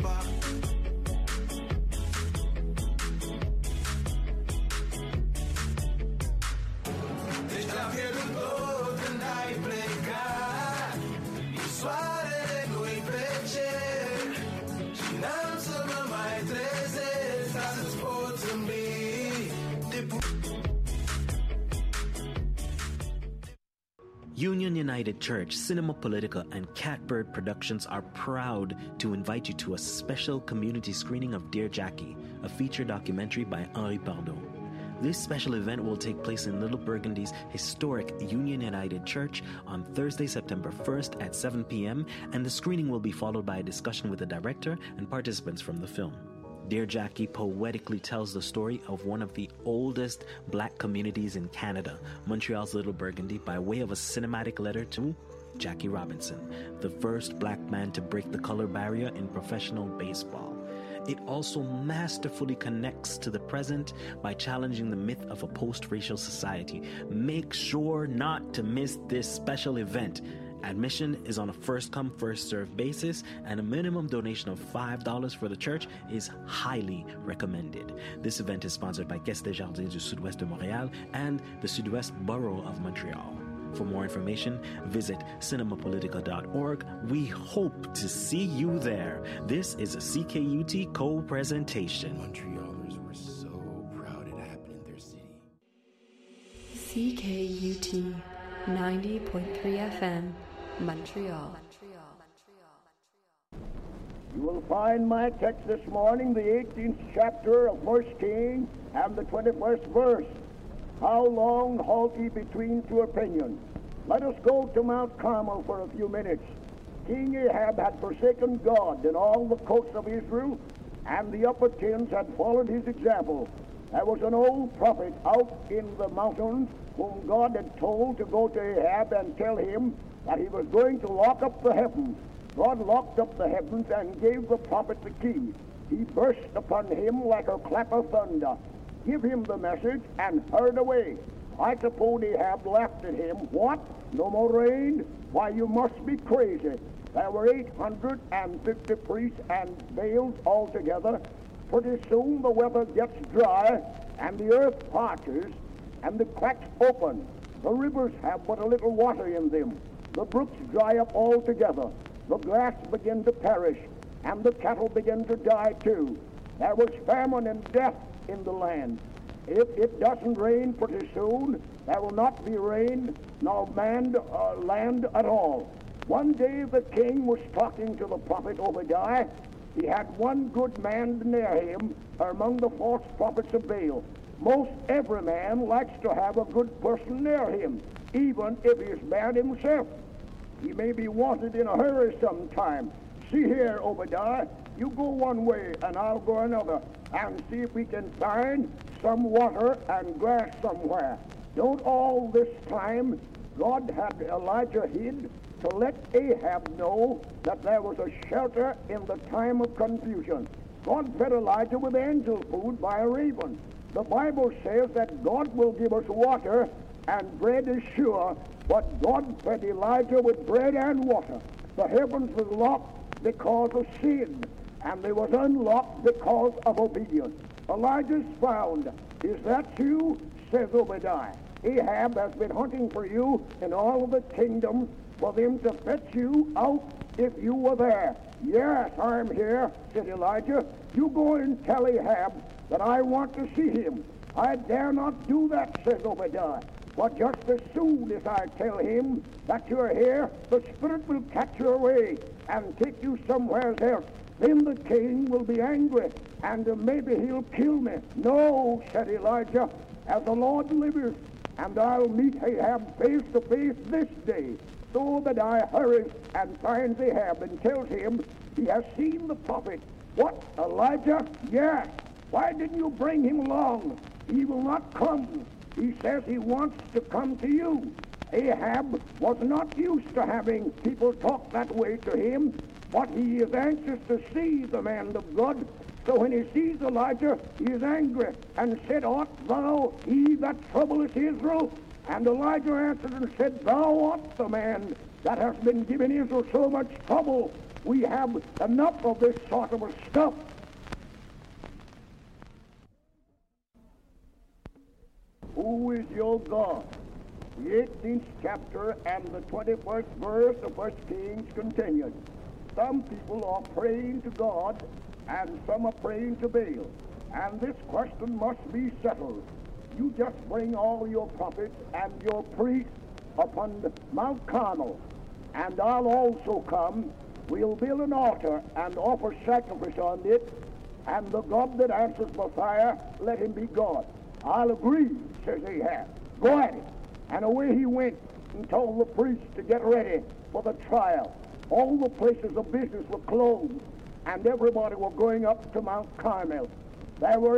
Union United Church, Cinema Politica, and Catbird Productions are proud to invite you to a special community screening of Dear Jackie, a feature documentary by Henri Pardot. This special event will take place in Little Burgundy's historic Union United Church on Thursday, September 1st at 7 p.m., and the screening will be followed by a discussion with the director and participants from the film. Dear Jackie poetically tells the story of one of the oldest black communities in Canada, Montreal's Little Burgundy, by way of a cinematic letter to Jackie Robinson, the first black man to break the color barrier in professional baseball. It also masterfully connects to the present by challenging the myth of a post-racial society. Make sure not to miss this special event. Admission is on a first-come, first-served basis, and a minimum donation of $5 for the church is highly recommended. This event is sponsored by Caisse des Jardins du Sud-Ouest de Montréal and the Sud-Ouest Borough of Montreal. For more information, visit cinemapolitica.org. We hope to see you there. This is a CKUT co-presentation. Montrealers were so proud it happened in their city. CKUT 90.3 FM, Montreal. You will find my text this morning, the 18th chapter of 1 Kings and the 21st verse. How long halt ye between two opinions? Let us go to Mount Carmel for a few minutes. King Ahab had forsaken God and all the coasts of Israel, and the upper tins had followed his example. There was an old prophet out in the mountains whom God had told to go to Ahab and tell him that he was going to lock up the heavens. God locked up the heavens and gave the prophet the key. He burst upon him like a clap of thunder. Give him the message and hurried away. I suppose Ahab laughed at him. What? No more rain? Why, you must be crazy. There were 850 priests and Baals altogether. Pretty soon the weather gets dry, and the earth parches, and the cracks open. The rivers have but a little water in them. The brooks dry up altogether. The grass begin to perish, and the cattle begin to die too. There was famine and death in the land. If it doesn't rain pretty soon, there will not be rain nor land at all. One day the king was talking to the prophet Obadiah. He had one good man near him among the false prophets of Baal. Most every man likes to have a good person near him, even if he is bad himself. He may be wanted in a hurry sometime. See here, Obadiah, you go one way and I'll go another, and see if we can find some water and grass somewhere. Don't all this time God had Elijah hid to let Ahab know that there was a shelter in the time of confusion. God fed Elijah with angel food by a raven. The Bible says that God will give us water, and bread is sure, but God fed Elijah with bread and water. The heavens was locked because of sin, and they was unlocked because of obedience. Elijah's found. Is that you? Says Obadiah. Ahab has been hunting for you in all of the kingdom for them to fetch you out if you were there. Yes, I'm here, said Elijah. You go and tell Ahab that I want to see him. I dare not do that, says Obadiah. But just as soon as I tell him that you're here, the Spirit will catch you away and take you somewhere else. Then the king will be angry, and maybe he'll kill me. No, said Elijah, as the Lord liveth, and I'll meet Ahab face to face this day. So Obadiah hurries and finds Ahab and tells him he has seen the prophet. What, Elijah? Yes. Why didn't you bring him along? He will not come. He says he wants to come to you. Ahab was not used to having people talk that way to him, but he is anxious to see the man of God. So when he sees Elijah, he is angry and said, Art thou he that troubleth Israel? And Elijah answered and said, Thou art the man that has been giving Israel so much trouble. We have enough of this sort of stuff. Who is your God? The 18th chapter and the 21st verse of 1 Kings continued. Some people are praying to God, and some are praying to Baal. And this question must be settled. You just bring all your prophets and your priests upon Mount Carmel, and I'll also come. We'll build an altar and offer sacrifice on it, and the God that answers by fire, let him be God. I'll agree, says Ahab. Go at it. And away he went and told the priests to get ready for the trial. All the places of business were closed, and everybody were going up to Mount Carmel. There were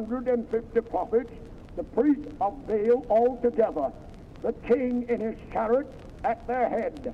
850 prophets, the priests of Baal altogether, the king in his chariot at their head.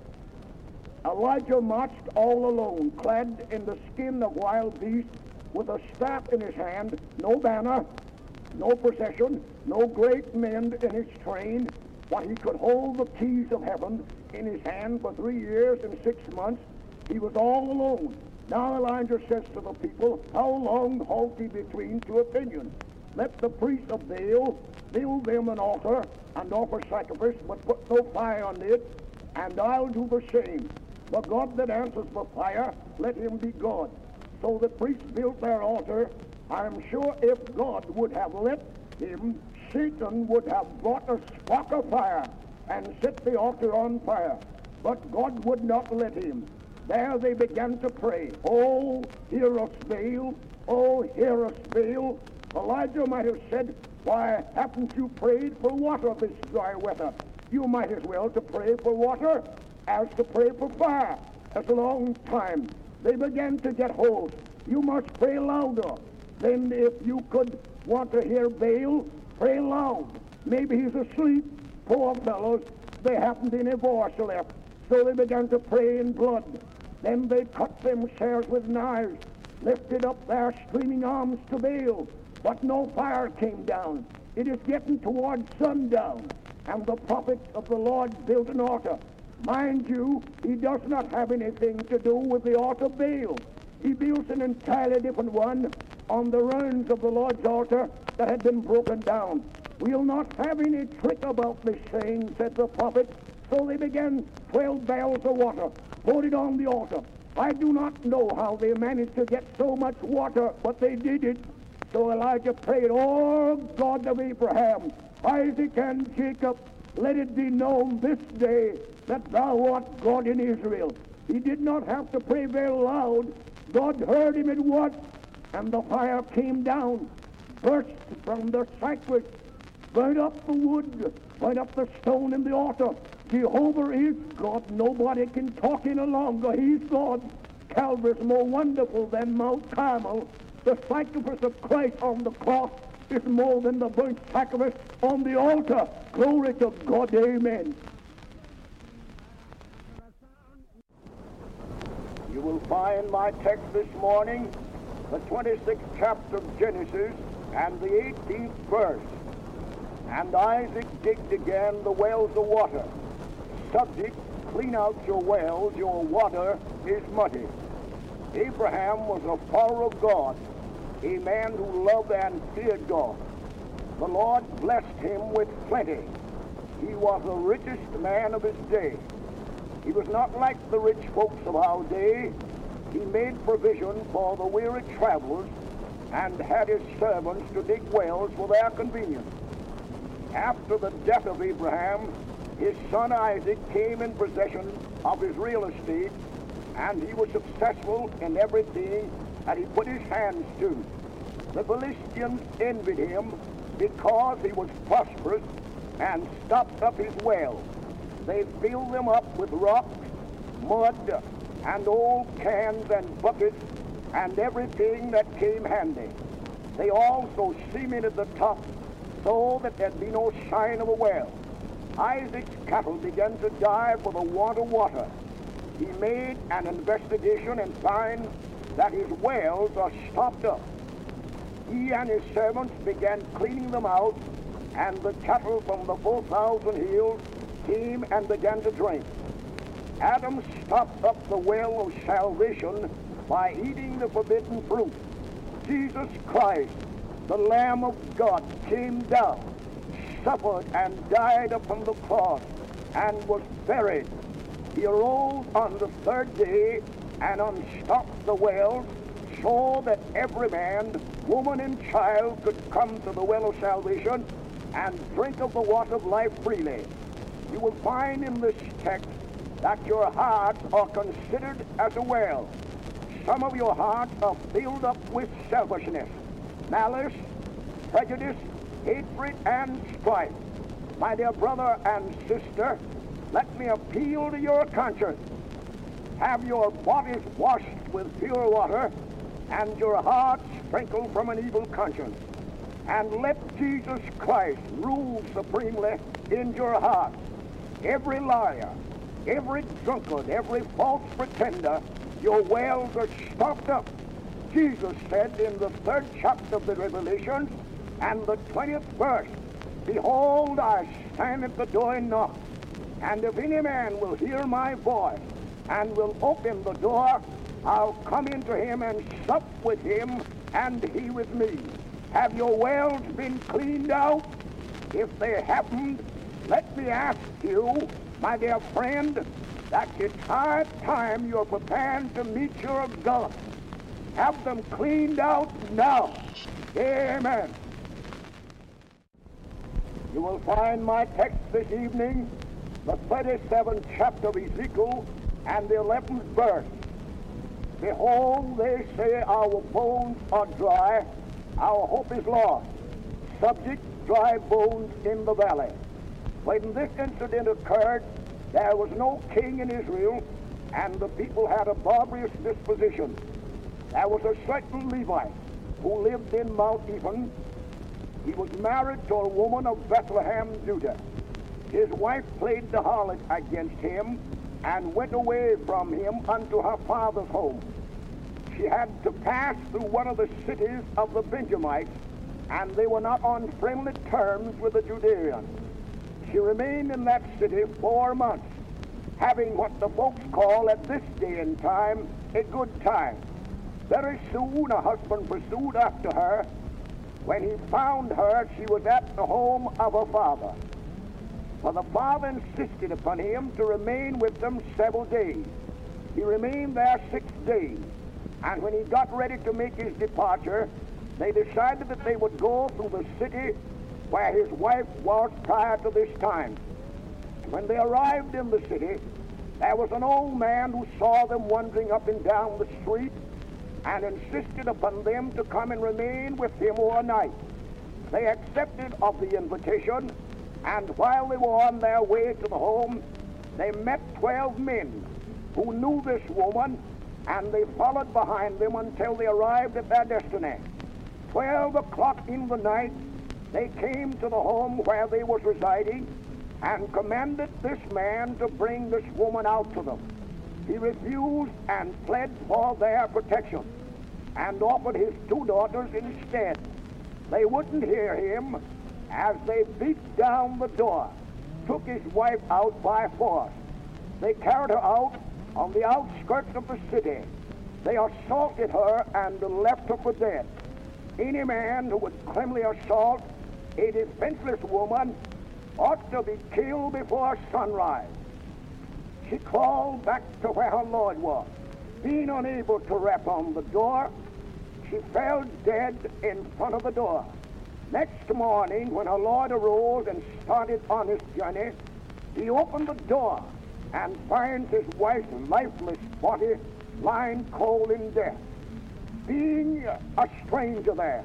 Elijah marched all alone, clad in the skin of wild beasts, with a staff in his hand, no banner, no procession, no great men in his train, but he could hold the keys of heaven in his hand for 3 years and 6 months. He was all alone. Now Elijah says to the people, how long halt ye between two opinions? Let the priests of Baal build them an altar and offer sacrifice, but put no fire on it, and I'll do the same. The God that answers by fire, let him be God. So the priests built their altar. I'm sure if God would have let him, Satan would have brought a spark of fire and set the altar on fire. But God would not let him. There they began to pray. Oh, hear us, Baal. Oh, hear us, Baal. Elijah might have said, why haven't you prayed for water this dry weather? You might as well to pray for water as to pray for fire. That's a long time. They began to get hold. You must pray louder. Then if you could want to hear Baal, pray loud. Maybe he's asleep. Poor fellows, they haven't any voice left. So they began to pray in blood. Then they cut themselves with knives, lifted up their streaming arms to Baal. But no fire came down. It is getting towards sundown, and the prophet of the Lord built an altar. Mind you, he does not have anything to do with the altar of Baal. He built an entirely different one on the ruins of the Lord's altar that had been broken down. We'll not have any trick about this thing, said the prophet. So they began 12 barrels of water, poured it on the altar. I do not know how they managed to get so much water, but they did it. So Elijah prayed, oh God of Abraham, Isaac, and Jacob, let it be known this day that thou art God in Israel. He did not have to pray very loud. God heard him at once, and the fire came down, burst from the cypress, burnt up the wood, burnt up the stone in the altar. Jehovah is God. Nobody can talk any longer. He's God. Calvary's more wonderful than Mount Carmel. The sacrifice of Christ on the cross is more than the burnt sacrifice on the altar. Glory to God. Amen. You will find my text this morning, the 26th chapter of Genesis and the 18th verse. And Isaac digged again the wells of water. Subject, clean out your wells, your water is muddy. Abraham was a follower of God, a man who loved and feared God. The Lord blessed him with plenty. He was the richest man of his day. He was not like the rich folks of our day. He made provision for the weary travelers and had his servants to dig wells for their convenience. After the death of Abraham, his son Isaac came in possession of his real estate, and he was successful in everything that he put his hands to. The Philistines envied him because he was prosperous and stopped up his wells. They filled them up with rocks, mud, and old cans and buckets and everything that came handy. They also cemented the top so that there'd be no sign of a well. Isaac's cattle began to die for the want of water. He made an investigation and found that his wells are stopped up. He and his servants began cleaning them out, and the cattle from the 4,000 hills came and began to drink. Adam stopped up the well of salvation by eating the forbidden fruit. Jesus Christ, the Lamb of God, came down, suffered and died upon the cross, and was buried. He arose on the third day and unstopped the wells, so that every man, woman, and child could come to the well of salvation and drink of the water of life freely. You will find in this text that your hearts are considered as a well. Some of your hearts are filled up with selfishness, malice, prejudice, hatred, and strife. My dear brother and sister, let me appeal to your conscience. Have your bodies washed with pure water and your hearts sprinkled from an evil conscience. And let Jesus Christ rule supremely in your heart. Every liar, every drunkard, every false pretender, your wells are stopped up. Jesus said in the 3rd chapter of the Revelation and the 20th verse, Behold, I stand at the door and knock, and if any man will hear my voice and will open the door, I'll come into him and sup with him, and he with me. Have your wells been cleaned out? If they haven't, let me ask you, my dear friend, that it's high time you're preparing to meet your God. Have them cleaned out now. Amen. You will find my text this evening, the 37th chapter of Ezekiel and the 11th verse. Behold, they say our bones are dry, our hope is lost. Subject, dry bones in the valley. When this incident occurred, there was no king in Israel, and the people had a barbarous disposition. There was a certain Levite who lived in Mount Ephraim. He was married to a woman of Bethlehem, Judah. His wife played the harlot against him and went away from him unto her father's home. She had to pass through one of the cities of the Benjamites, and they were not on friendly terms with the Judeans. She remained in that city 4 months, having what the folks call at this day and time a good time. Very soon a husband pursued after her. When he found her, she was at the home of her father. For the father insisted upon him to remain with them several days. He remained there 6 days, and when he got ready to make his departure, they decided that they would go through the city where his wife was prior to this time. When they arrived in the city, there was an old man who saw them wandering up and down the street and insisted upon them to come and remain with him overnight. They accepted of the invitation, and while they were on their way to the home, they met 12 men who knew this woman, and they followed behind them until they arrived at their destiny. 12 o'clock in the night, they came to the home where they was residing and commanded this man to bring this woman out to them. He refused and pled for their protection and offered his 2 daughters instead. They wouldn't hear him as they beat down the door, took his wife out by force. They carried her out on the outskirts of the city. They assaulted her and left her for dead. Any man who would criminally assault a defenseless woman ought to be killed before sunrise. She crawled back to where her Lord was. Being unable to rap on the door, she fell dead in front of the door. Next morning, when her Lord arose and started on his journey, he opened the door and finds his wife's lifeless body lying cold in death. Being a stranger there,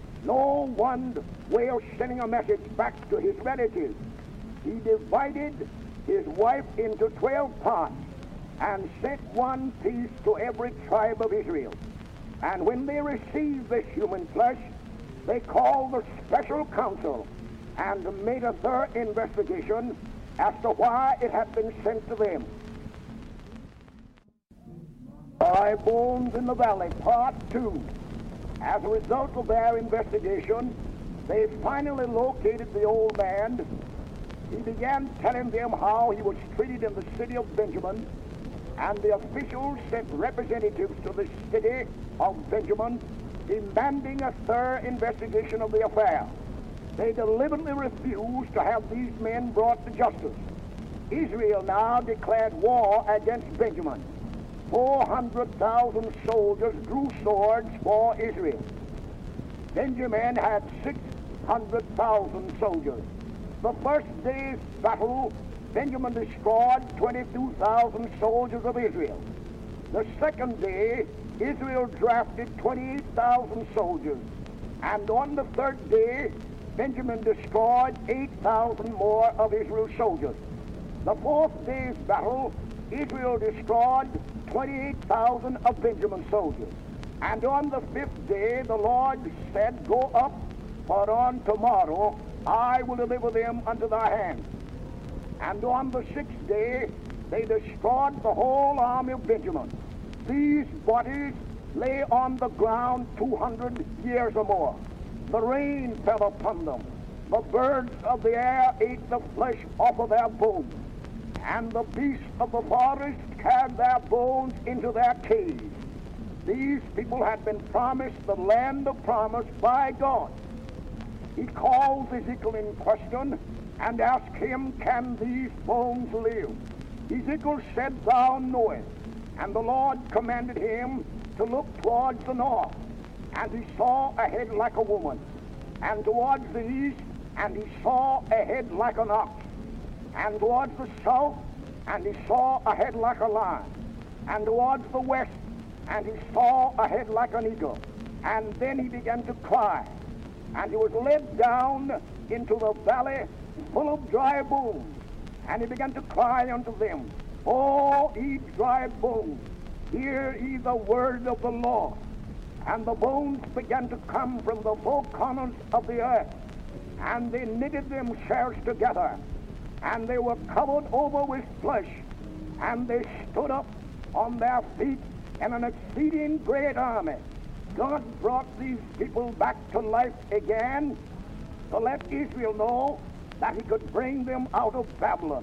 no one way of sending a message back to his relatives, he divided his wife into 12 parts and sent one piece to every tribe of Israel. And when they received this human flesh, they called the special council and made a thorough investigation as to why it had been sent to them. Dry Bones in the Valley, Part 2. As a result of their investigation, they finally located the old man. He began telling them how he was treated in the city of Benjamin and the officials sent representatives to the city of Benjamin demanding a thorough investigation of the affair. They deliberately refused to have these men brought to justice. Israel now declared war against Benjamin. 400,000 soldiers drew swords for Israel. Benjamin had 600,000 soldiers. The first day's battle, Benjamin destroyed 22,000 soldiers of Israel. The second day, Israel drafted 28,000 soldiers. And on the third day, Benjamin destroyed 8,000 more of Israel's soldiers. The fourth day's battle, Israel destroyed 28,000 of Benjamin's soldiers. And on the fifth day, the Lord said, "Go up, for on tomorrow I will deliver them unto thy hand." And on the sixth day, they destroyed the whole army of Benjamin. These bodies lay on the ground 200 years or more. The rain fell upon them. The birds of the air ate the flesh off of their bones. And the beasts of the forest carried their bones into their caves. These people had been promised the land of promise by God. He called Ezekiel in question and asked him, "Can these bones live?" Ezekiel said, "Thou knowest." And the Lord commanded him to look towards the north. And he saw a head like a woman. And towards the east, and he saw a head like an ox. And towards the south, and he saw a head like a lion. And towards the west, and he saw a head like an eagle. And then he began to cry. And he was led down into the valley full of dry bones. And he began to cry unto them, "O ye dry bones, hear ye the word of the Lord." And the bones began to come from the four corners of the earth, and they knitted themselves together, and they were covered over with flesh, and they stood up on their feet in an exceeding great army. God brought these people back to life again to let Israel know that he could bring them out of Babylon.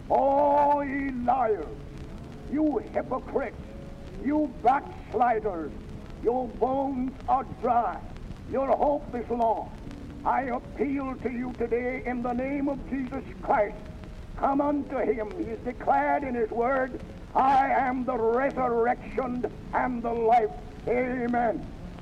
Oh, ye liars, you hypocrites, you backsliders, your bones are dry, your hope is lost. I appeal to you today in the name of Jesus Christ. Come unto him. He has declared in his word, "I am the resurrection and the life." Amen.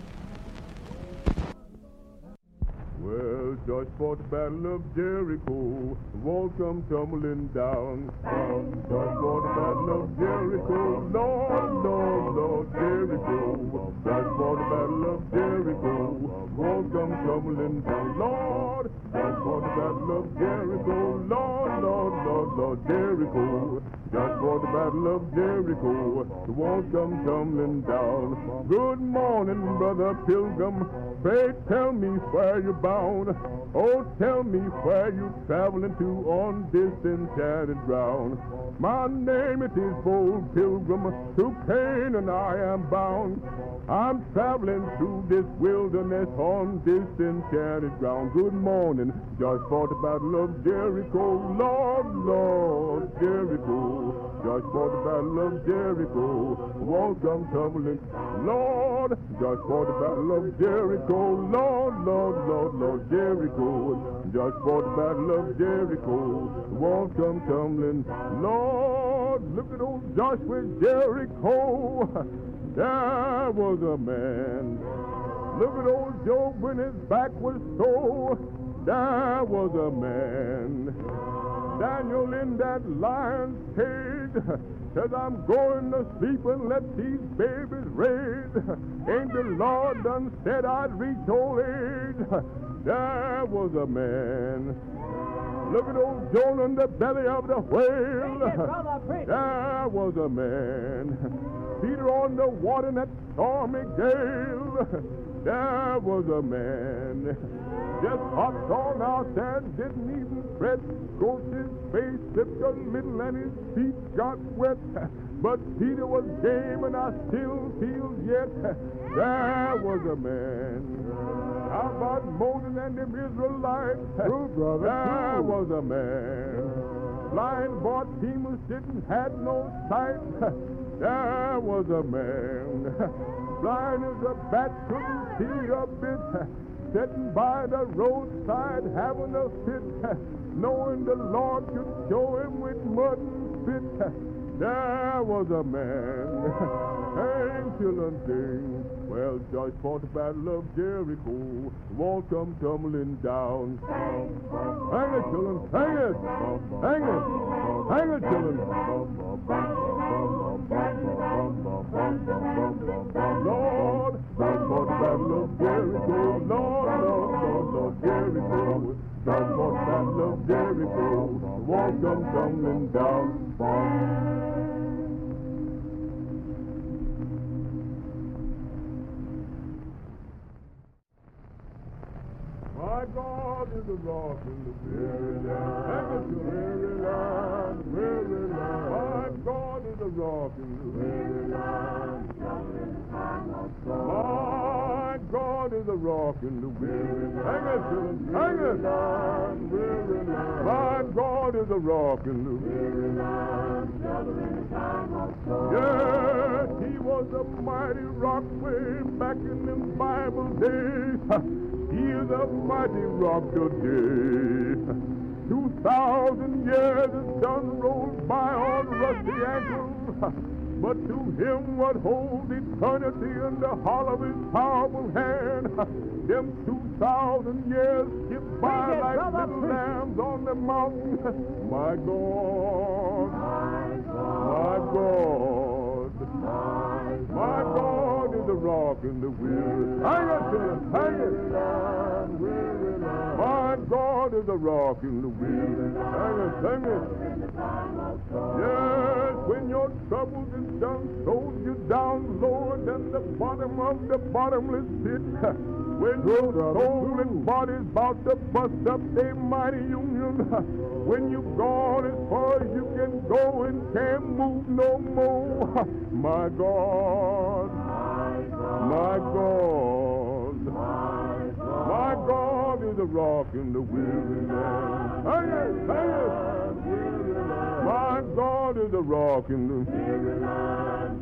Well, just fought the battle of Jericho, walls come tumbling down. Just fought the battle of Jericho, Lord, Lord, Lord, Jericho. Just fought the battle of Jericho, walls come tumbling down. Lord, just fought the battle of Jericho, Lord, Lord, Lord, Lord, Jericho. Just fought the battle of Jericho, the walls come tumbling down. Good morning, brother pilgrim. Pray tell me where you're bound. Oh, tell me where you're traveling to on this enchanted ground. My name it is Bold Pilgrim, to Canaan I am bound. I'm traveling through this wilderness on this enchanted ground. Good morning, just fought the battle of Jericho, Lord, Lord, Jericho. Just fought the battle of Jericho, walls come tumbling. Lord, just fought the battle of Jericho, Lord, Lord, Lord, Lord, Jericho. Just fought the battle of Jericho, walls come tumbling. Lord, look at old Joshua Jericho. There was a man. Look at old Job when his back was sore. There was a man. Daniel in that lion's cage says, "I'm going to sleep and let these babies raise." Ain't the Lord done said I'd reach old age? There was a man. Look at old Jonah in the belly of the whale. There was a man. Peter on the water in that stormy gale. There was a man. Just hopped on out there, didn't even fret. Scorched his face, slipped a little, and his feet got wet. But Peter was game, and I still feel yet. There was a man. How about Moses and the Israelites? True, brother. There was a man. Blind Bartimaeus didn't have no sight. There was a man, blind as a bat, couldn't see a bit, sitting by the roadside having a fit, knowing the Lord could show him with mud and spit. There was a man, angel and thing. Well, Joyce fought the battle of Jericho, won't come tumbling down. Hang it, children, hang it, hang it, hang it, children. Lord, Joyce fought the battle of Jericho, Lord, Jericho. Joyce fought the battle of Jericho, won't come tumbling down. My God is a rock in the weary land. Hang it to weary land, weary land. My God is a rock in the weary land. My God is a rock in the weary land. Hang it to hang it. Weary land. My God is a rock in the weary land. Yes, he was a mighty rock way back in them Bible days. He is a mighty rock today. 2,000 years the sun rolled by on rusty ankles, but to him what holds eternity in the hollow of his powerful hand, them 2,000 years skip by like little lambs on the mountain. My God, my God, my God is a rock in the weary. Hang it to him, hang it. My God is a rock in the weary. Hang it, hang it. Yes, when your troubles is done, sold you down lower than the bottom of the bottomless pit. When your soul and body's about to bust up a mighty union. When you've gone as far as you can go and can't move no more. My God, my God, my God is a rock in the weary land. Hang it, hang it. My God is a rock in the weary land.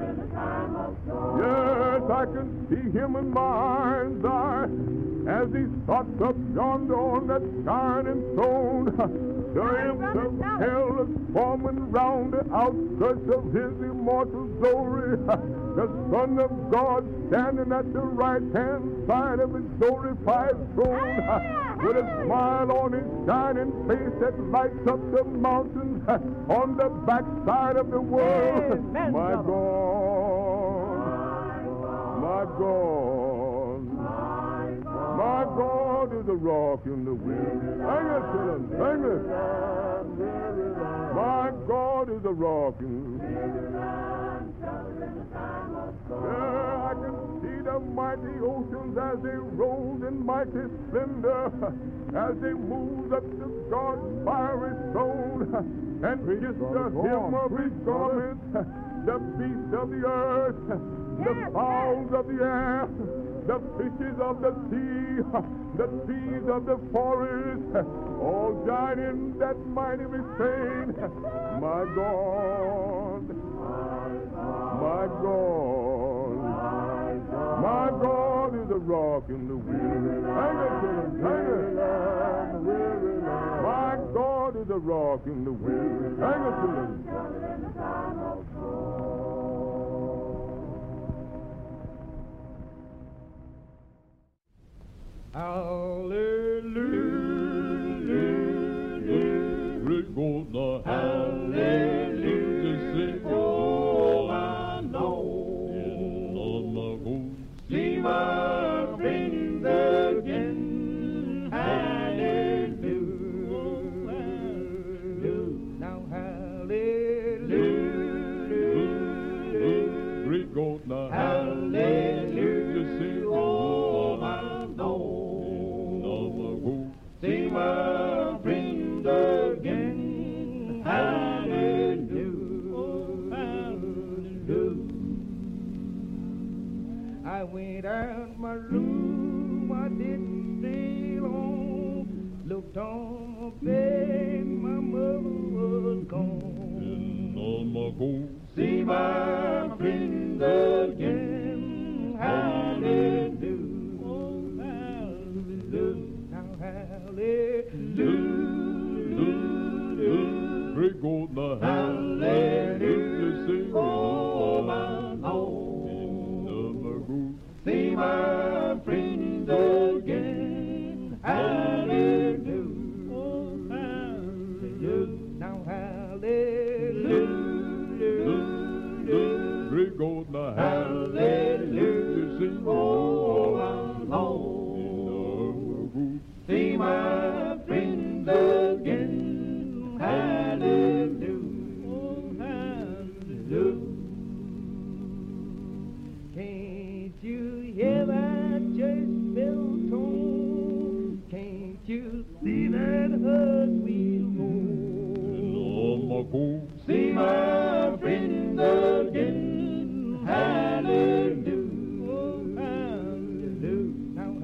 Yes, I can see him in my mind's eye as he starts up yonder on that shining throne. The imps of hell is forming round the outskirts of his immortal glory. The Son of God standing at the right-hand side of his glorified throne, with a smile on his shining face that lights up the mountains on the backside of the world. Amen. My God, my God, my God is a rock in the weary. Hang it, children, hang it. My God is a rock in the weary. Yeah, I can see the mighty oceans as they roll in mighty splendor, as they move up to God's fiery throne, and kiss the hem of his garment, the beasts of the earth, the fowls of the air, the fishes of the sea, the trees of the forest, all join in that mighty refrain. My God, my God, my God is a rock in the weary. Hang it, children, hang it. My God is a rock in the weary. Hang it, children. Hallelujah, great God, the hallelujah, sing, oh, I know, in on the Ghost, steamer brings again, hallelujah, now hallelujah, great God, the hallelujah, sing, oh, I know. Steamer brings again, hallelujah, hallelujah. I went out my room, I didn't stay long. Looked on my bed, my mother was gone. See my friend again. Hallelujah. Hallelujah. Great God, the hallelujah, sing oh my Lord. See my friend again. Hallelujah. Hallelujah. Now hallelujah. Great God, the hallelujah, sing oh my Lord. See my friend again. Hallelujah. Hallelujah. Can't you hear that church bell tone? Can't you see that hug wheel roll? See my friend again. Hallelujah. Hallelujah. Now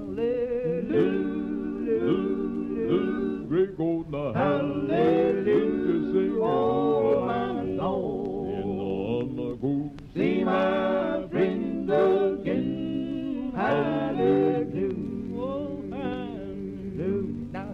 hallelujah. Great God, the hallelujah, sing oh my Lord. See my friend again. Hallelujah. Hallelujah. Now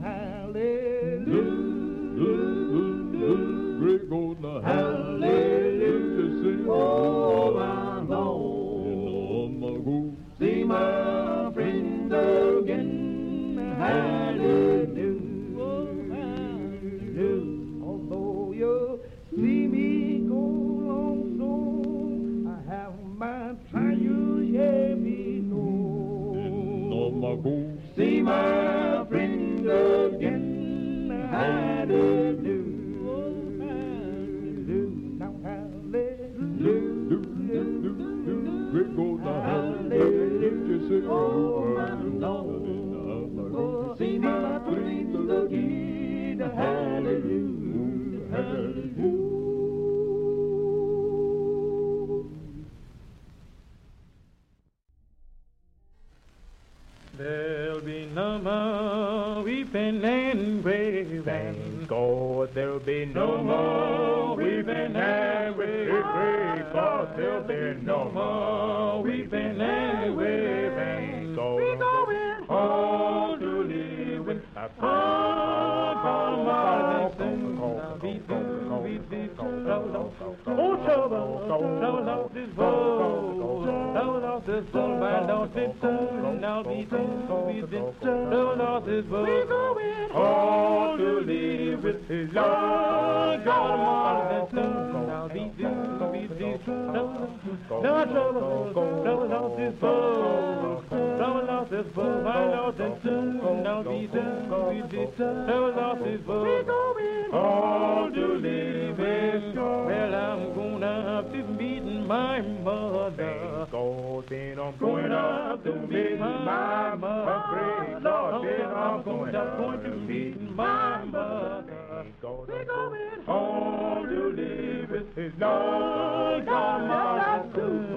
hallelujah. Great God, the hallelujah, sing oh my Lord. See my friend again. Hallelujah. Although you see me go along so, I have my trials heavy load. See my friend again. Hallelujah. Now hallelujah. Great God, the hallelujah, sing oh my Lord. See my friend again. Hallelujah. Hallelujah. There'll be no more weeping and wailing. Thank God there'll be no more weeping and wailing. Thank God there'll be no more weeping and wailing. We're going home to live with a oh, trouble off this boat. Trouble off this boat. Why don't it turn? I'll be trouble off this boat. We're going home to live with his Lord God Almighty. I'll be trouble off this boat. Trouble off this boat. Why don't it turn? I'll be trouble off this boat. We're going home to live with God. Well, I'm gonna be meeting my mother. God, then I'm going up to meet my mother. Praise God, then I'm going to meet my mother. We're going home to live with his Lord God Almighty.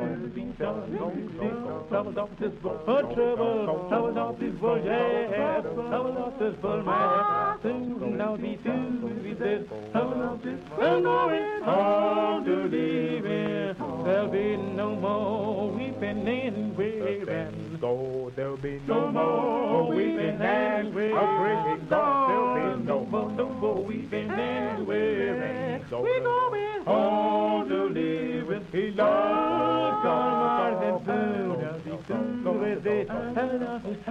Trouble off this boat, trouble off this boat, yeah. Trouble off this boat, man. Soon I'll be through with this. Trouble off this boat, I'm going home to live in. There'll be no more weeping and wailing. God, there'll be no more weeping and wailing. Praise God, there'll be no more weeping and wailing. We're going home to live with his Lord God Almighty. With it, trouble off this,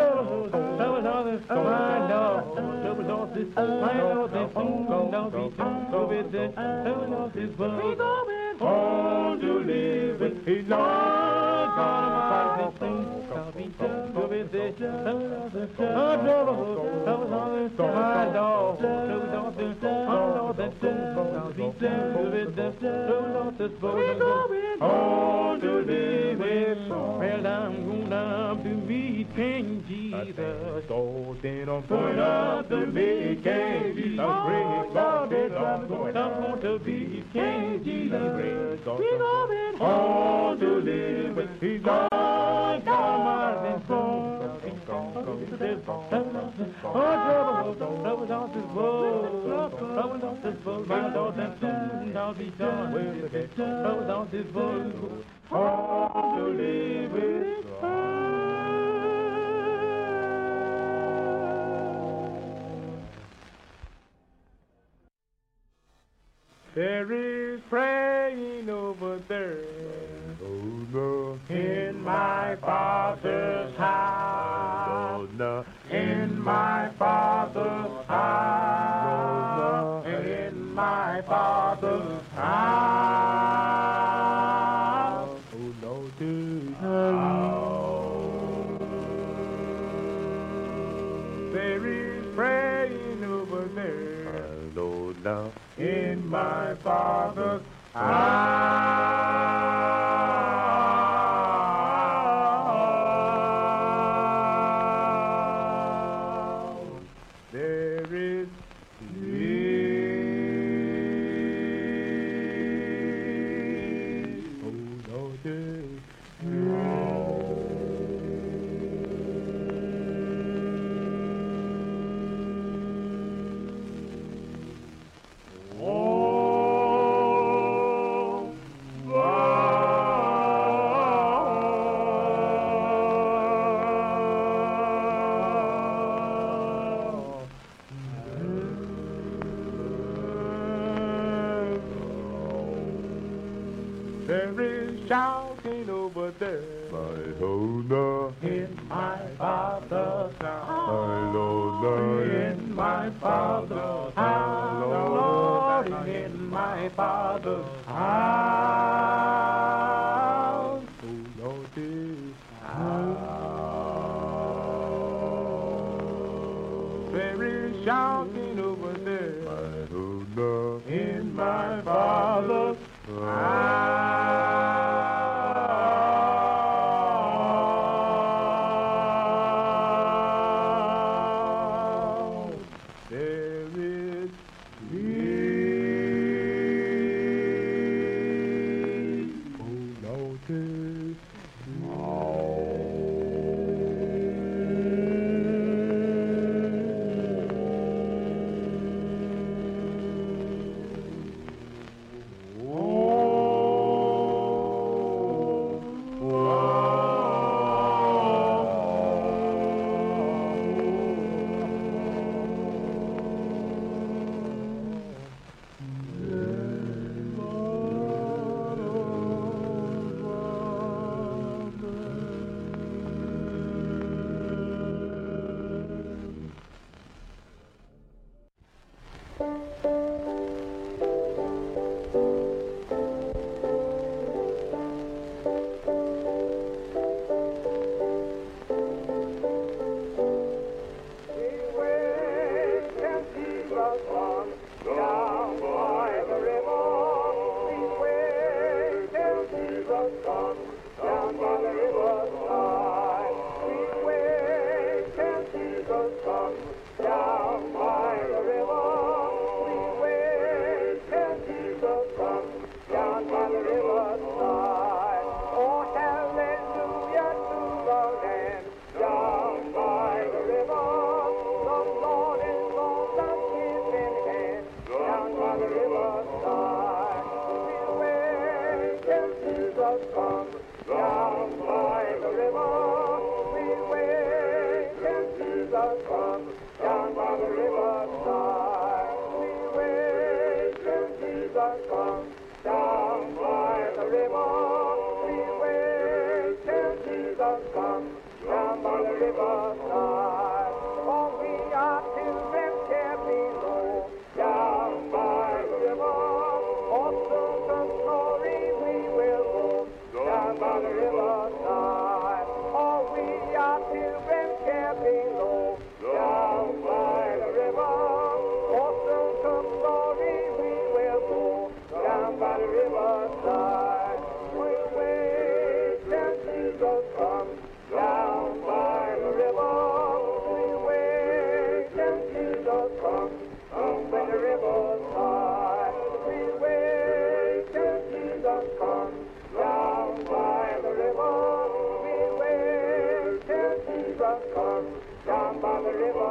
I know. Trouble off this, I know. This soon I'll be through with it. Trouble off this, we're going home to live with his Lord God Almighty. I'll be through with it. Trouble off this, trouble off this, I know. Trouble off this, I know that soon I'll be through with it. Trouble off this, we're going home to live with. Well, I'm gonna to meet King Jesus. So then I'm going up to meet King Jesus. Praise God, then I'm going to meet King Jesus. Praise God, we're going home to live with his Lord God Almighty. Trouble off this boat, my Lord, and soon I'll be done with it. Trouble down this bull. Home to live with. There is praying over there in my Father's house, in my Father's house, in my Father's house. Oh no, there is praying over there, in my Father's house. There is peace. Oh, no, there is there is shouting over there in my Father's house, in my Father's house, Lord, in my Father's house, oh Lord, there is shouting over there in my Father's house. There is peace. Oh, Lord,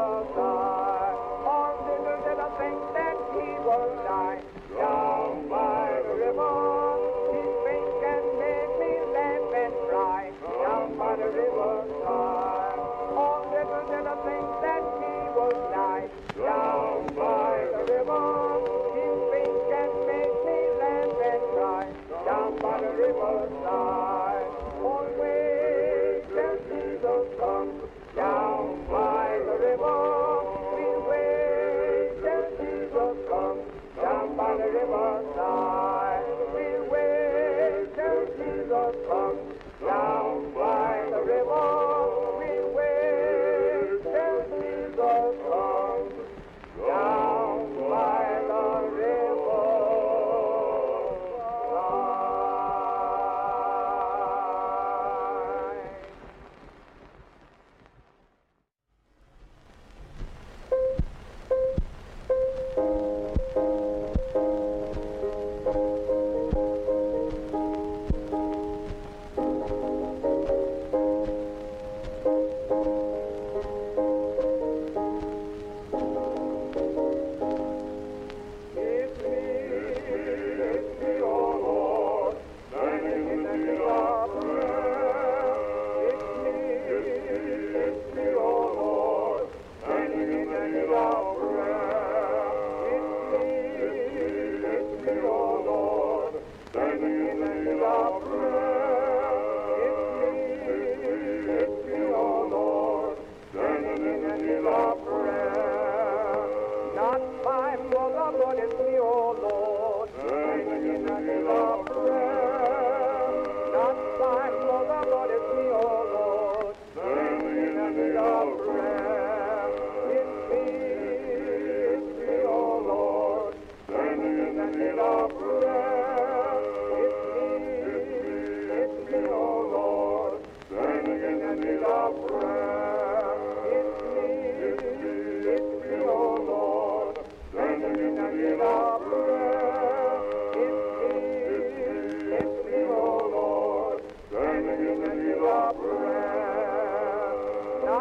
Down by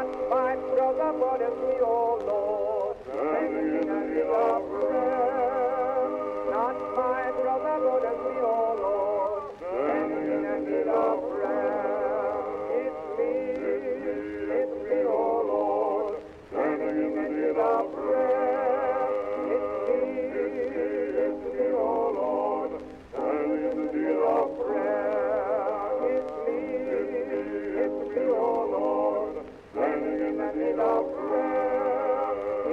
Not my brother, but it's me, oh Lord, standing in the need of prayer. Not my brother, but it's me, oh Lord, standing in the need of prayer. It's me, oh Lord, standing in the need of prayer. It's me, oh Lord, standing in the need of prayer. It's me, oh Lord, standing in the need of prayer.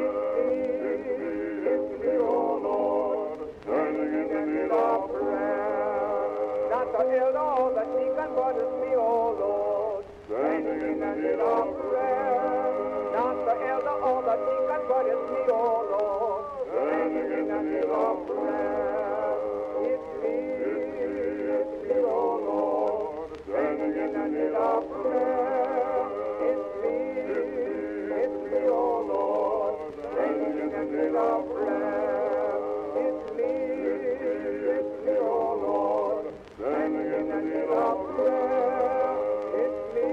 It's me, oh Lord, standing in the need of prayer. Not the elder or the deacon, but it's me, oh Lord, standing in the need of prayer. Not the elder or the deacon, but it's me, oh Lord, standing in the need of prayer. It's me, oh Lord, standing in the need of prayer. It's me, oh Lord, standing in the need of prayer. It's me, oh Lord, standing in the need of prayer. It's me,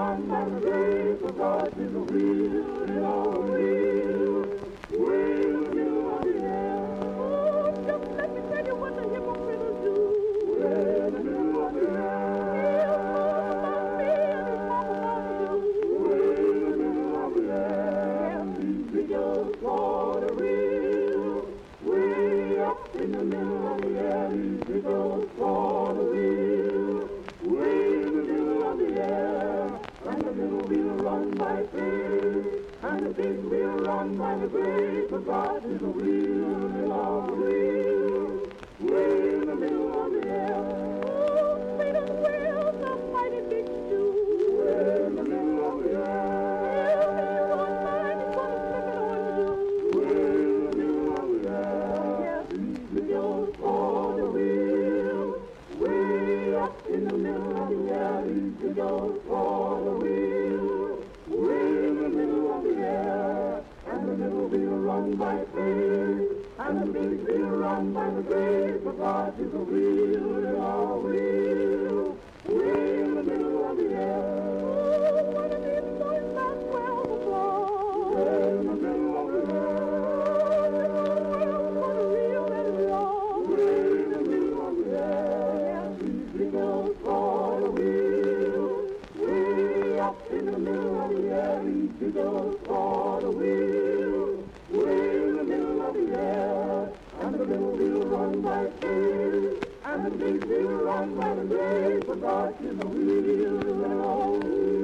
run by the grace of God is a wheel, it all real. Way in the middle of the air. Oh, just let me tell you what the hypocrites do. Way in the middle of the air. He'll talk about me and he'll talk about you. Way in the middle of the air. And these videos for the real. Way up in the middle of the air. These videos for the real. Way in the middle of the air. And the little wheel run by faith. And the big wheel run by the grace of God is a wheel, it all real. Way in the middle of the air. Oh, Satan's wheels are mighty big too. Way in the middle of the air. He'll make you on mine, he's gonna slip it on you. Way in the middle of the air. Yes, these videos for the wheel. Way up in the middle of the air. These videos for the wheel. Way in the middle of the air. And the little wheel run by faith. And the big wheel run by the grace of God is a wheel, it all real. Way in the middle of the air. Oh, one of these boys that's well before. Way in the middle of the air. Oh, for the real and it all. Way in the middle of the air. These wheels for the wheel. Way up in the middle of the air. These wheels for the wheel. Way in the middle of the air. And the little wheel run by faith. And the big wheel run by the grace of God is a wheel, and all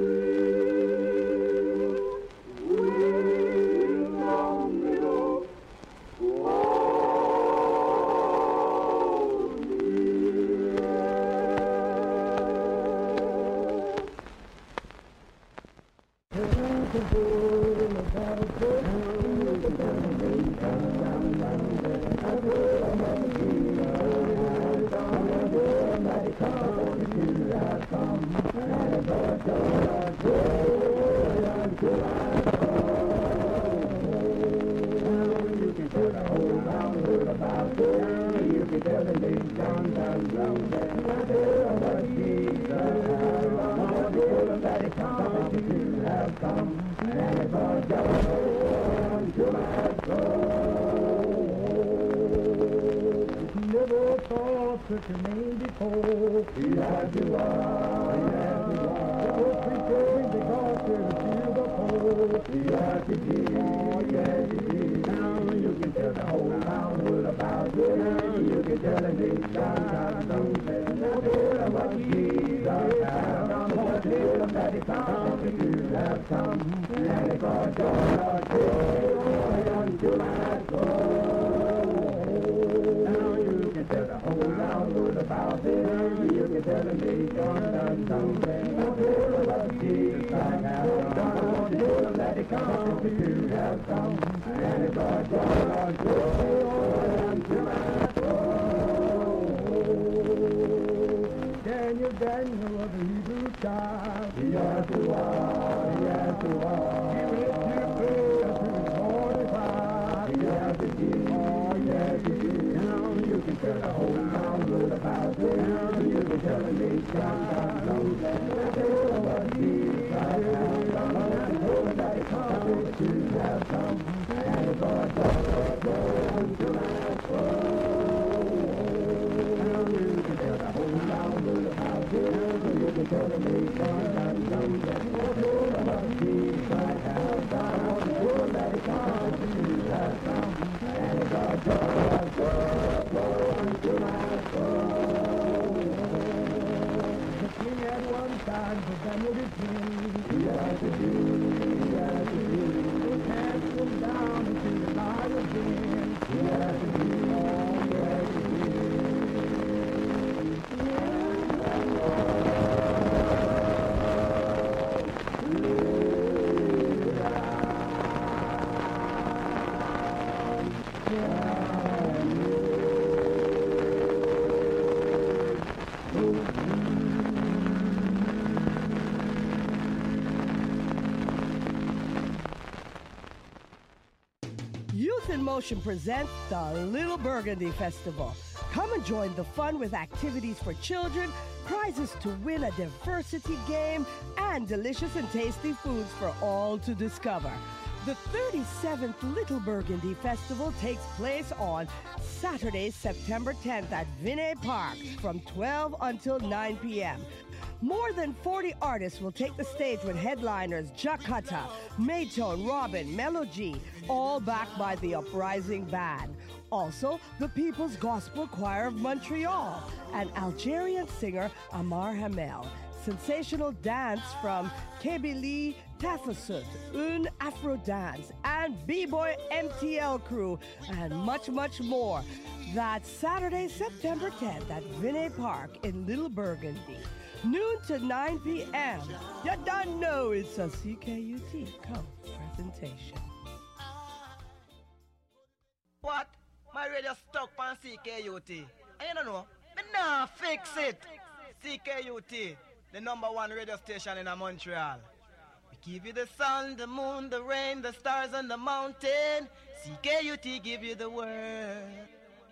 wheel. Wheel down middle. Never thought such a name before. Yes, you are. Yes, you are. Oh, preacher, because you're the fear of the whole. Yes, you did. Yes, you did. Now you can tell the whole town world about you. Now you can tell the nation down something. Now tell them what Jesus has done. Oh, tell them that he come to you have come. And he brought your joy unto my soul. Tell the whole round world about this. You can tell the nation done something. Tell them what Jesus has done. Tell them that he comes to have come. And he brought joy unto my soul. Daniel, Daniel of the Hebrew child. Yes, you are. Yes, you are. He lift your prayer to the 45. Yes, you did. Oh, yes, you did. You can tell the whole town world about it. You can tell the nation God knows that. Tell them what Jesus has done. Tell them that he comes to have come. And he brought joy unto my soul. You can tell the whole town world about it. You can tell the nation God knows that. Tell them what Jesus has done. Tell them that he comes to have come. And he brought joy unto my soul. The king at one time, but Daniel the king. Yes, it is. Yes, it is. He cast him down into the lion's den. Yes, it is. Oh, yes, it Youth in Motion presents the Little Burgundy Festival. Come and join the fun with activities for children, prizes to win, a diversity game, and delicious and tasty foods for all to discover. The 37th Little Burgundy Festival takes place on Saturday, September 10th at Vinay Park from 12 until 9 p.m. More than 40 artists will take the stage with headliners Jakata, Maytone, Robin, Melody, all backed by the Uprising Band. Also, the People's Gospel Choir of Montreal and Algerian singer Amar Hamel. Sensational dance from Kabylie Tafasut, Un Afro Dance, and B-Boy MTL Crew, and much, much more. That's Saturday, September 10th at Vinay Park in Little Burgundy. Noon to 9 p.m. You don't know it's a CKUT presentation. What? My radio stuck on CKUT. And you don't know, me nah fix it. CKUT, the #1 radio station in Montreal. We give you the sun, the moon, the rain, the stars, and the mountain. CKUT give you the word.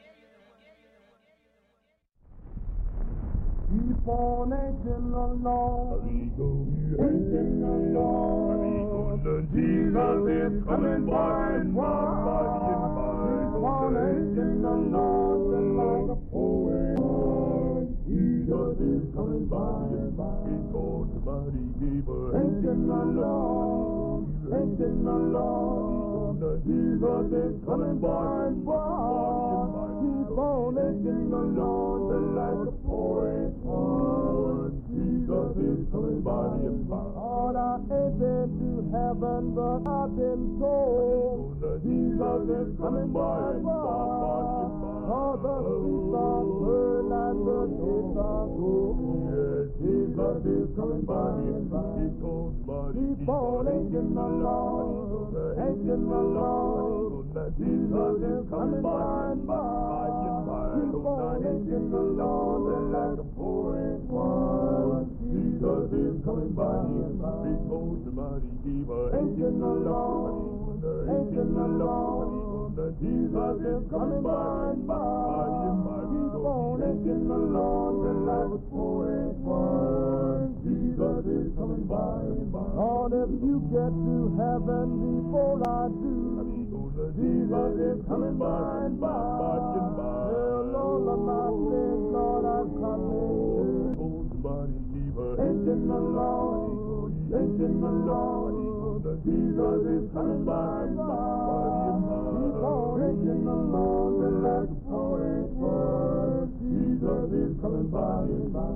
Keep on aging along, aging along. Jesus is coming by and by. Keep on aging along, just like a poet. Jesus is coming by and by. Because somebody gave us aging along, aging along. Jesus is coming by and by. Keep on aging along, just like a poet. Jesus is coming by and by. Lord, I ain't been to heaven, but I've been told Jesus is coming by and by. All the sheep are burned and the kids are cool. Yes, Jesus is coming by and by. Keep on aging along, aging along. Jesus is coming by and by. Keep on aging along, like a poet one. Jesus is coming by and by. Because somebody gave us aging along, aging along. Jesus is coming by and by. Keep on aging along, like a poet one. Jesus is coming by and by. Lord, if you get to heaven before I do, Jesus is coming by and by. Tell all of my sins, Lord, I'm coming. Aging along, aging along. Jesus is coming by and by. Keep on aging along, like a poet word. Jesus is coming by and by.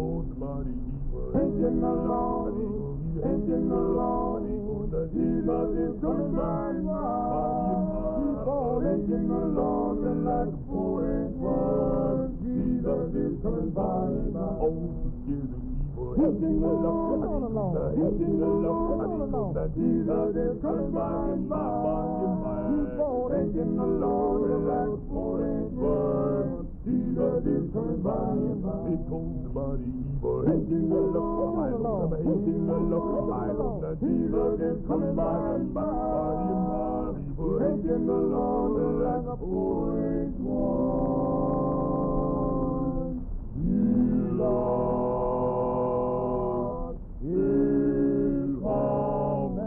Aging along, aging along. Jesus is coming by and by. Keep on aging along, like a poet word. Jesus is coming by and by. Aging along, aging along. Jesus is coming by and by. Keep on aging along, like a poet word. Jesus is coming by and by. Aging along, aging along. Jesus is coming by and by. Aging along, like a poet word. You Lord is coming.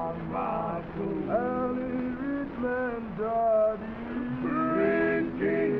Richmond, Daddy, bring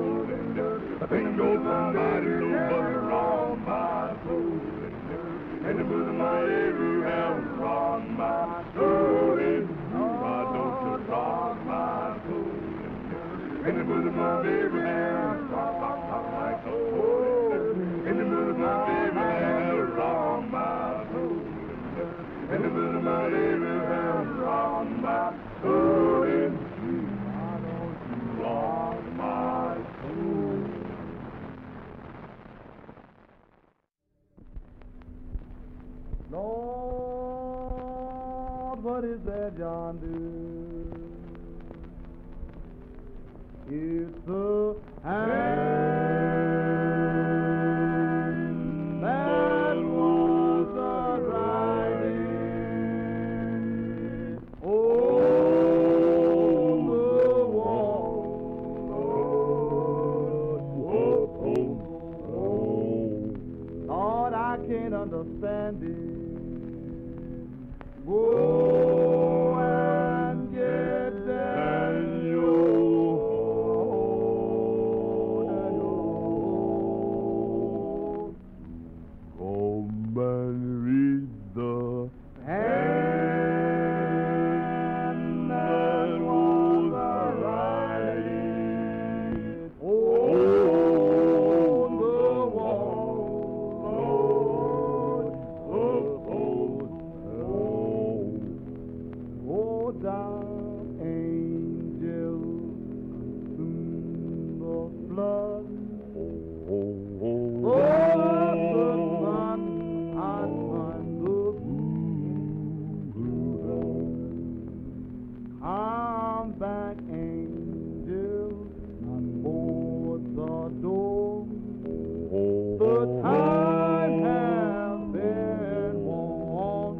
I think you're somebody low, but wrong my soul. And the bosom of Abraham, wrong my soul. Why don't you rock my soul? In the bosom of Abraham, rock my soul. In the bosom of Abraham, rock my soul. In the bosom of Abraham, rock my soul. Why don't you rock my soul? Lord, what is that yonder? It's a hand that was a-riding on the wall. Lord, I can't understand it. Go and get Daniel. Come and read the hand that was a-riding on the wall. Oh, down angel, consume the flood. Oh, the sun and the moon. Come back, angel, and board the door. The time has been warned.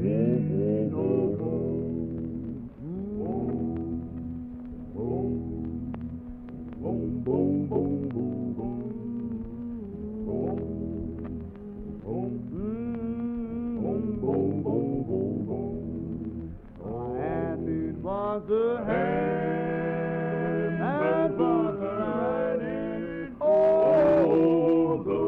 And it was the hand that was riding on the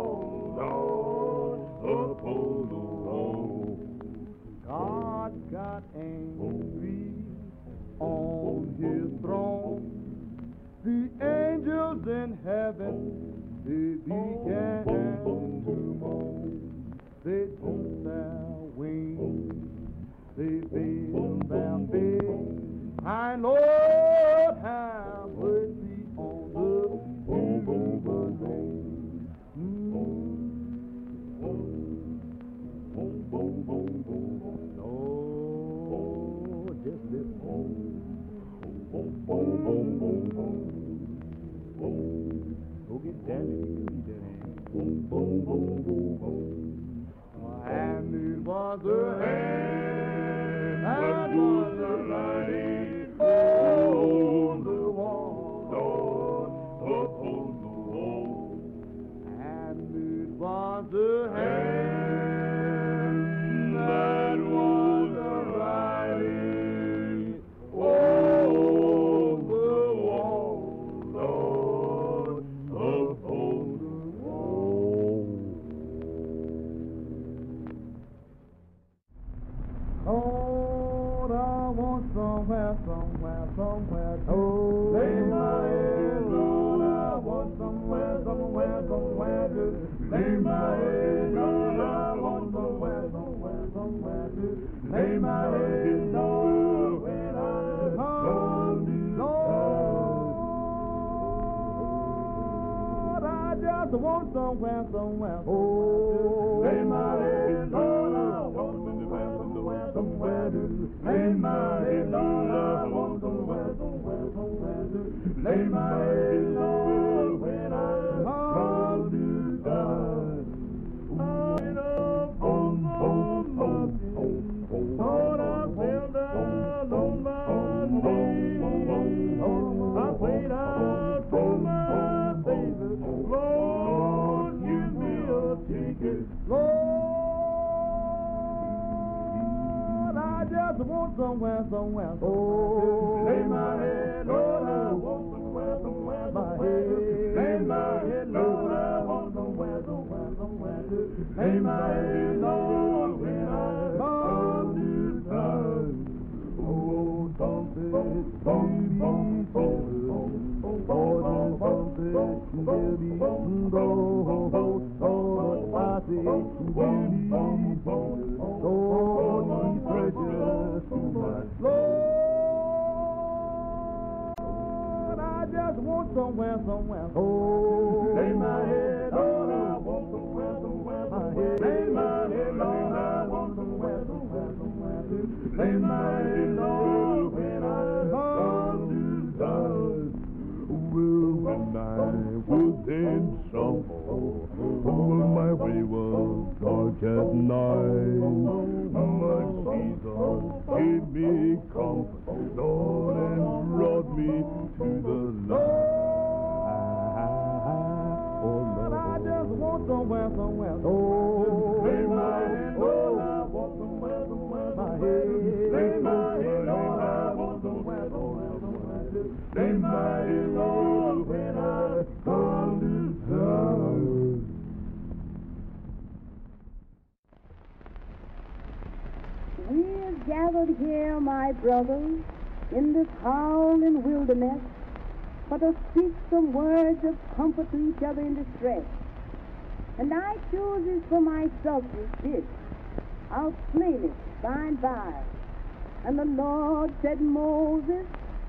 wall, upon the wall. God got angry on his throne. The angels in heaven, they began to moan. They drooped their wings, they veiled their face. And Lord, have mercy on the human race. Oh, just listen. Go get Daniel, you can read that hand. And it was a hand that was a-riding on the wall, upon the wall. And it was a hand that was a-riding on the wall, Lord, upon the wall. Lord, I want somewhere to lay my head. Lord, I want somewhere to lay my head. Lord, I want somewhere to lay my head. Lord, when I come to Lord, I just want somewhere to lay my head. Lord, I want somewhere to lay my head. Lord, I want somewhere to lay my head. Lord, when I come to God, Lord, I fell down on my knees. I prayed out to my Savior. Lord, give me a ticket. Lord, I just want somewhere. Oh, lay my head. Lord, I want somewhere. my head. Lay my head, Lord, I want somewhere to lay my head, Lord, when I come to die. Oh, something, somewhere. Oh, lay my head, Lord, I want somewhere. My head, lay my head, Lord, I want somewhere. Lay my head, Lord, when I come to die. Well, when I was in trouble, my way was dark at night. My Jesus gave me comfort, Lord, and brought me to the light. I just want somewhere. Oh, lay my head, Lord, I want somewhere. My head, lay my head, Lord, I want somewhere. Lay my head, Lord, when I come to die. We're gathered here, my brothers, in this howling wilderness, for to speak some words of comfort to each other in distress. And I choose this for myself is this: I'll explain it by and by. And the Lord said, Moses,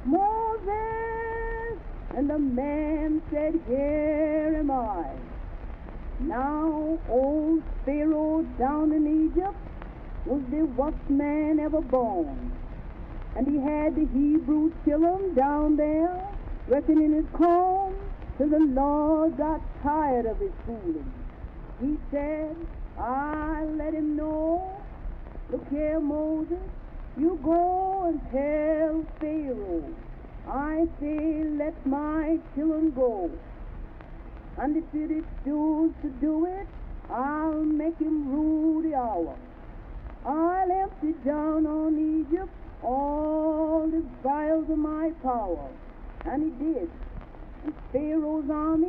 and the man said, Here am I. Now old Pharaoh down in Egypt was the worst man ever born. And he had the Hebrews kill him down there, reckoning his corn, till the Lord got tired of his fooling. He said, I let him know, look here, Moses, you go and tell Pharaoh, I say let my children go. And if he refuse to do it, I'll make him rule the hour. I'll empty down on Egypt all the vials of my power. And he did. And Pharaoh's army